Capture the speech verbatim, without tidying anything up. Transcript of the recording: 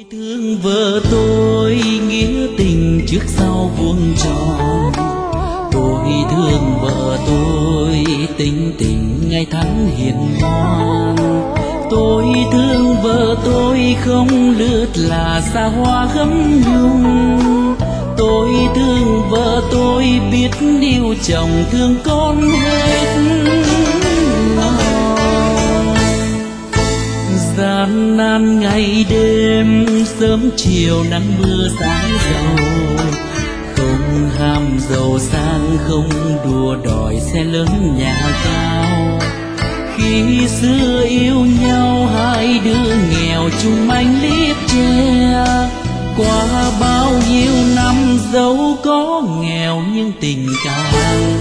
thương vợ tôi nghĩa tình trước sau vuông tròn. Tôi thương vợ tôi tính tình ngày tháng hiền ngoan. Tôi thương vợ tôi không lướt là xa hoa gấm nhung. Tôi thương vợ tôi biết yêu chồng thương con hết lòng. Gian nan ngày đêm sớm chiều nắng mưa sáng dầu, không ham giàu sang không đua đòi xe lớn nhà cao. Khi xưa yêu nhau hai đứa nghèo chung manh liếp che, qua bao nhiêu năm dẫu có nghèo nhưng tình càng